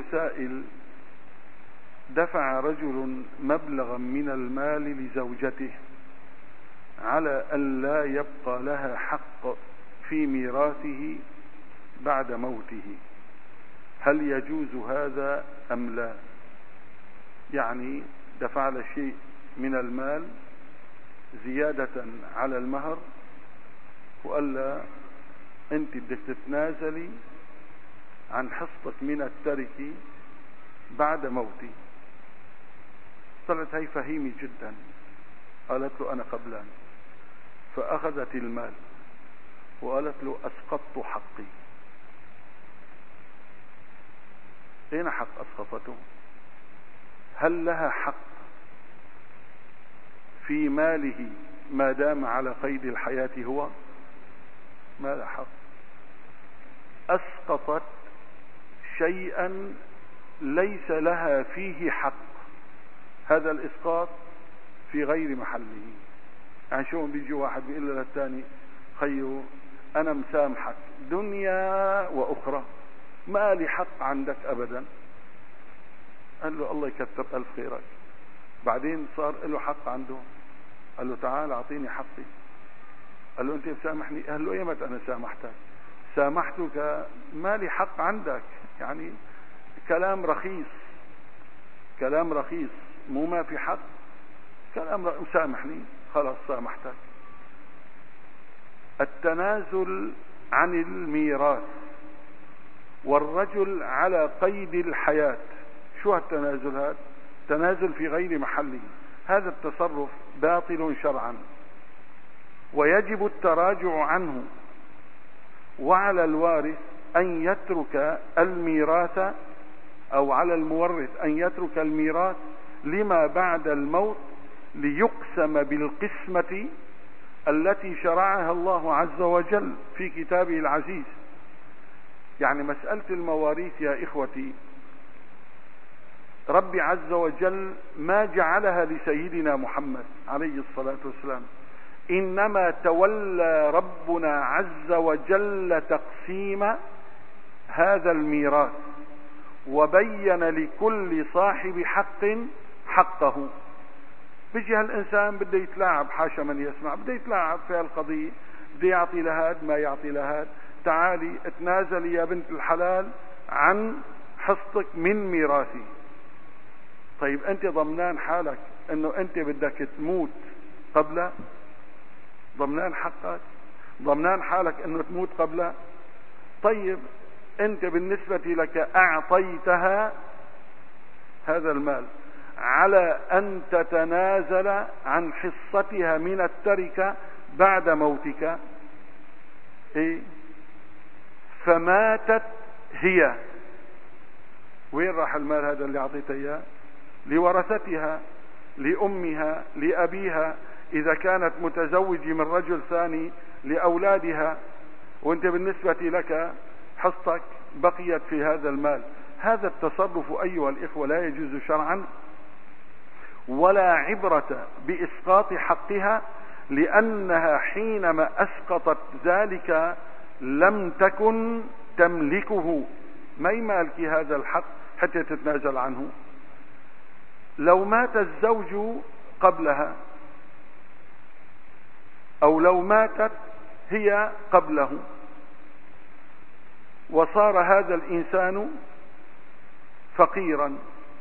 سائل: دفع رجل مبلغا من المال لزوجته على أن لا يبقى لها حق في ميراثه بعد موته، هل يجوز هذا أم لا؟ يعني دفع له شيء من المال زيادة على المهر وقال له: انت بدك تتنازلي عن حصتك من التركة بعد موتي. طلعت هي فهيمة جدا، قالت له: انا قبلان. فاخذت المال وقالت له: اسقطت حقي. اين حق اسقطته؟ هل لها حق في ماله ما دام على قيد الحياة؟ هو ما لها حق. اسقطت شيئا ليس لها فيه حق، هذا الاسقاط في غير محله. يعني شو بيجي واحد بيقول له للثاني: خيو انا مسامحك دنيا واخرى، ما لي حق عندك ابدا. قال له: الله يكثر الف خيرك. بعدين صار له حق عنده، قال له: تعال اعطيني حقي. قال له: انت مسامحني؟ قال له: ايمت انا سامحتك؟ سامحتك ما لي حق عندك. يعني كلام رخيص، كلام رخيص، مو ما في حق، كلام سامحني خلاص سامحتك. التنازل عن الميراث والرجل على قيد الحياة، شو هالتنازل هذا؟ تنازل في غير محله، هذا التصرف باطل شرعا ويجب التراجع عنه، وعلى الوارث أن يترك الميراث، أو على المورث أن يترك الميراث لما بعد الموت ليقسم بالقسمة التي شرعها الله عز وجل في كتابه العزيز. يعني مسألة المواريث يا إخوتي، ربي عز وجل ما جعلها لسيدنا محمد عليه الصلاة والسلام، إنما تولى ربنا عز وجل تقسيم هذا الميراث وبين لكل صاحب حق حقه. بيجي هالإنسان بده يتلاعب، حاشا من يسمع، بده يتلاعب في هالقضية، بده يعطي لهاد ما يعطي لهاد. تعالي اتنازلي يا بنت الحلال عن حصتك من ميراثي. طيب انت ضمنان حالك انه انت بدك تموت قبل؟ ضمنان حقك؟ ضمنان حالك انه تموت قبل؟ طيب انت بالنسبة لك اعطيتها هذا المال على ان تتنازل عن حصتها من التركة بعد موتك، ايه؟ فماتت هي، وين راح المال هذا اللي اعطيته اياه؟ لورثتها، لامها، لابيها، اذا كانت متزوجة من رجل ثاني لاولادها، وانت بالنسبة لك حصتك بقيت في هذا المال. هذا التصرف ايها الاخوة لا يجوز شرعا، ولا عبرة باسقاط حقها، لانها حينما اسقطت ذلك لم تكن تملكه. ما يمالك هذا الحق حتى تتنازل عنه. لو مات الزوج قبلها، او لو ماتت هي قبله، وصار هذا الانسان فقيرا،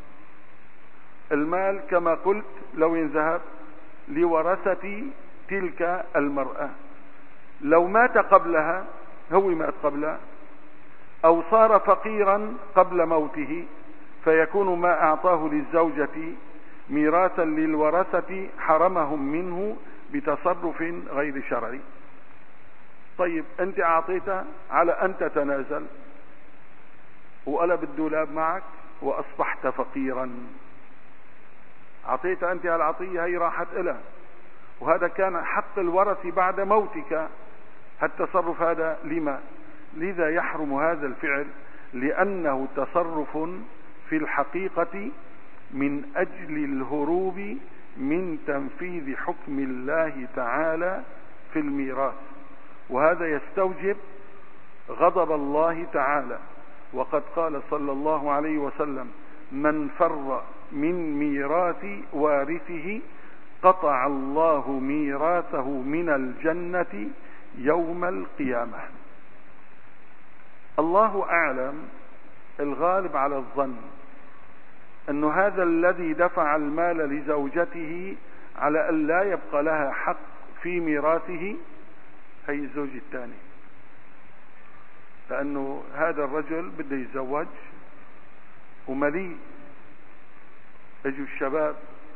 المال كما قلت لو ينذهب لورثة تلك المرأة. لو مات قبلها، هو مات قبلها، او صار فقيرا قبل موته، فيكون ما اعطاه للزوجة ميراثا للورثة حرمهم منه بتصرف غير شرعي. طيب انت اعطيته على ان تتنازل، وقلب الدولاب معك واصبحت فقيرا. اعطيته انت هالعطية، هي راحت إلها، وهذا كان حق الورث بعد موتك. هالتصرف هذا لما؟ لذا يحرم هذا الفعل، لأنه تصرف في الحقيقة من أجل الهروب من تنفيذ حكم الله تعالى في الميراث، وهذا يستوجب غضب الله تعالى. وقد قال صلى الله عليه وسلم: من فر من ميراث وارثه قطع الله ميراثه من الجنة يوم القيامة. الله أعلم، الغالب على الظن أن هذا الذي دفع المال لزوجته على أن لا يبقى لها حق في ميراثه هي الزوج الثاني، لأنه هذا الرجل بده يتزوج ومليء. اجوا الشباب: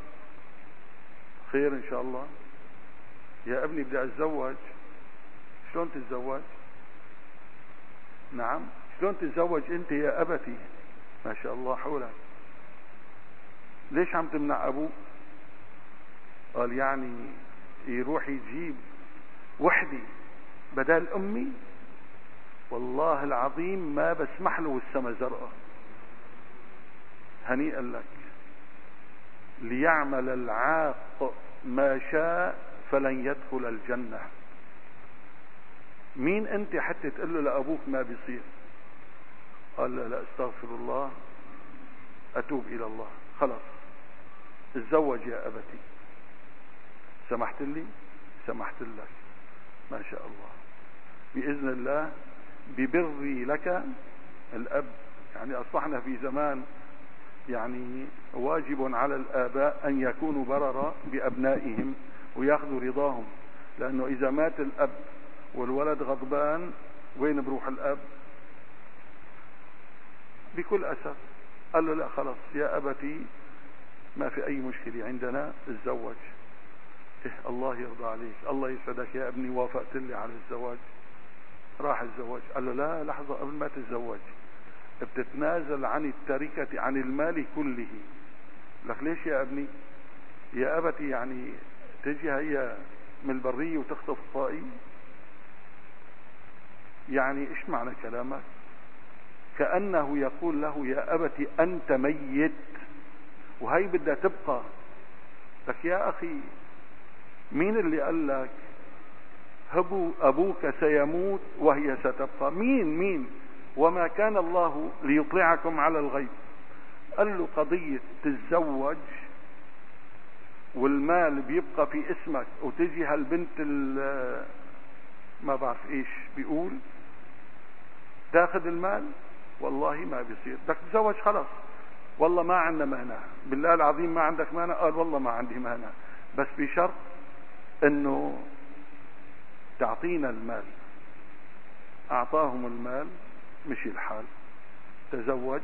خير ان شاء الله يا ابني بدي اتزوج. شلون تتزوج؟ نعم، شلون تتزوج انت يا ابتي؟ ما شاء الله حولك. ليش عم تمنع ابوك؟ قال يعني يروح يجيب وحدي بدل امي؟ والله العظيم ما بسمح له والسما زرقاء. هنيئا لك. ليعمل العاق ما شاء فلن يدخل الجنة. مين انت حتى تقول له لابوك ما بيصير؟ قال: لا استغفر الله، اتوب الى الله، خلاص اتزوج يا ابتي. سمحت لي؟ سمحت لك. ما شاء الله. باذن الله ببري لك الاب. يعني اصبحنا في زمان يعني واجب على الآباء أن يكونوا بررا بأبنائهم ويأخذوا رضاهم، لأنه إذا مات الأب والولد غضبان وين بروح الأب؟ بكل أسف. قال له: لا خلاص يا أبتي ما في أي مشكلة عندنا، اتزوج. الله يرضى عليك، الله يسعدك يا ابني، وافقت لي على الزواج. راح الزواج. قال له: لا لحظة، قبل ما تتزوج بتتنازل عن التركة، عن المال كله. لك ليش يا ابني؟ يا ابتي يعني تجي هي من البرية وتخطف الطائي؟ يعني ايش معنى كلامك؟ كأنه يقول له: يا ابتي انت ميت وهي بدها تبقى. لك يا اخي، مين اللي قال لك ابوك سيموت وهي ستبقى؟ مين؟ وما كان الله ليطلعكم على الغيب. قال له: قضية تتزوج والمال بيبقى في اسمك وتجي هالبنت ما بعرف ايش بيقول تاخذ المال، والله ما بيصير. بدك تتزوج خلاص، والله ما عندنا مانع، بالله العظيم ما عندك مانع؟ قال: والله ما عندي مانع، بس بشرط انه تعطينا المال. اعطاهم المال، مشي الحال، تزوج.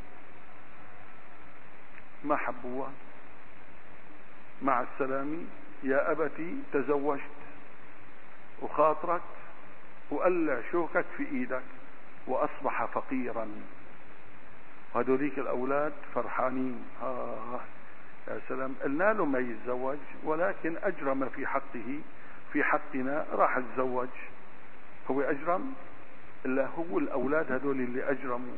ما حبوها، مع السلامة يا أبتي تزوجت وخاطرك وقلع شوكك في ايدك، واصبح فقيرا. وهدوليك الاولاد فرحانين. يا سلام، قلنا له ما يتزوج، ولكن اجرم في حقه، في حقنا راح يتزوج. هو اجرم؟ إلا هو الأولاد هذول اللي أجرموا.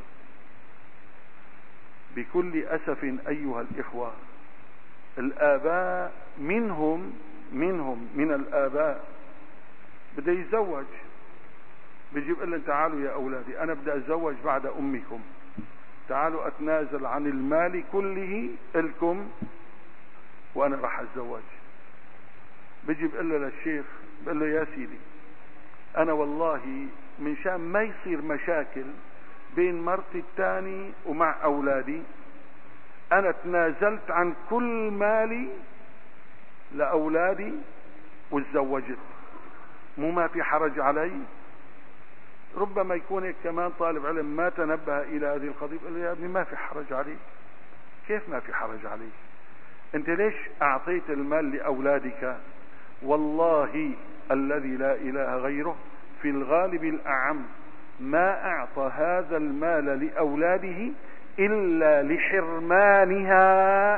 بكل أسف أيها الإخوة، الآباء منهم من الآباء بده يتزوج، بيجي بيقول لهم: تعالوا يا أولادي أنا بدي أتزوج بعد أمكم، تعالوا أتنازل عن المال كله لكم وأنا راح أتزوج. بيجي بيقول له للشيخ، بيقول له: يا سيدي أنا والله من شان ما يصير مشاكل بين مرتي الثاني ومع أولادي، أنا تنازلت عن كل مالي لأولادي وتزوجت، مو ما في حرج علي؟ ربما يكون كمان طالب علم ما تنبه إلى هذه القضية، يقول له: يا ابني ما في حرج عليك. كيف ما في حرج عليك؟ أنت ليش أعطيت المال لأولادك؟ والله الذي لا إله غيره في الغالب الأعم ما أعطى هذا المال لأولاده إلا لحرمانها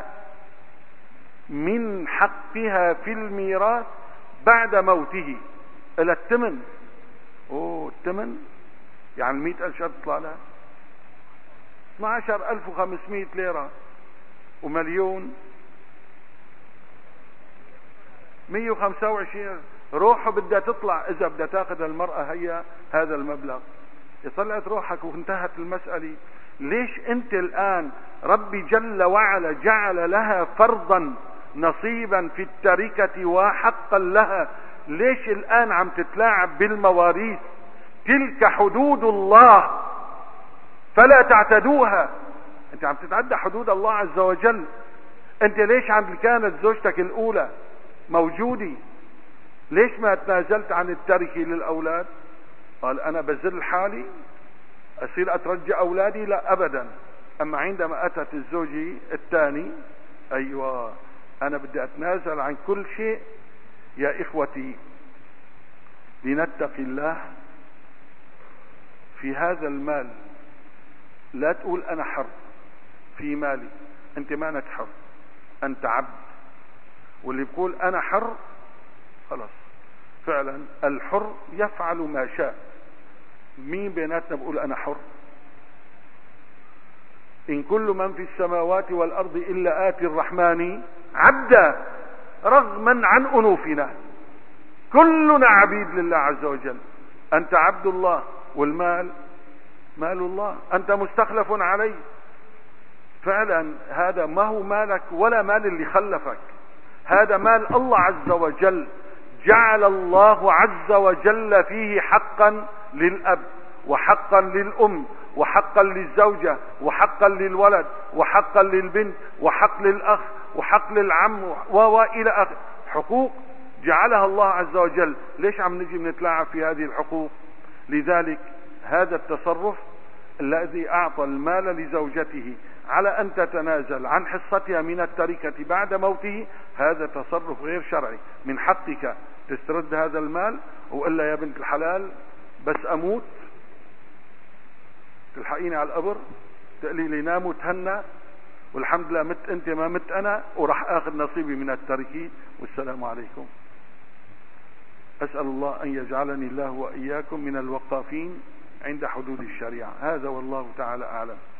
من حقها في الميراث بعد موته. إلى الثمن. الثمن يعني 100,000 شهر تطلع لها 12,500 ليرة، ومليون 125. روحه بدها تطلع إذا بدها تاخذ المرأة هي هذا المبلغ. طلعت روحك وانتهت المسألة. ليش انت الآن ربي جل وعلا جعل لها فرضا نصيبا في التركة وحقا لها؟ ليش الآن عم تتلاعب بالمواريث؟ تلك حدود الله فلا تعتدوها. انت عم تتعدى حدود الله عز وجل. انت ليش عند كانت زوجتك الاولى موجودة ليش ما تنازلت عن التركة للاولاد؟ قال انا بذل حالي اصير اترجى اولادي؟ لا ابدا. اما عندما اتت الزوجة الثاني ايوه انا بدي اتنازل عن كل شيء. يا اخوتي لنتقي الله في هذا المال. لا تقول انا حر في مالي، انت ما انك حر، انت عبد. واللي بيقول انا حر خلاص فعلا الحر يفعل ما شاء. مين بيناتنا بيقول انا حر؟ ان كل من في السماوات والارض الا آتي الرحمن عبدا رغما عن انوفنا. كلنا عبيد لله عز وجل. انت عبد الله والمال مال الله، انت مستخلف عليه. فعلا هذا ما هو مالك ولا مال اللي خلفك، هذا مال الله عز وجل. جعل الله عز وجل فيه حقا للأب وحقا للأم وحقا للزوجة وحقا للولد وحقا للبنت وحق للأخ وحق للعم وإلى آخره. حقوق جعلها الله عز وجل. ليش عم نجي بنتلاعب في هذه الحقوق؟ لذلك هذا التصرف الذي أعطى المال لزوجته على أن تتنازل عن حصتها من التركة بعد موته، هذا تصرف غير شرعي. من حقك تسترد هذا المال وإلا يا بنت الحلال بس أموت تلحقيني على القبر تقلي لي نام وتهنى والحمد لله مت أنت ما مت أنا وراح آخذ نصيبي من التركة والسلام عليكم. أسأل الله أن يجعلني الله وإياكم من الوقافين عند حدود الشريعة. هذا والله تعالى أعلم.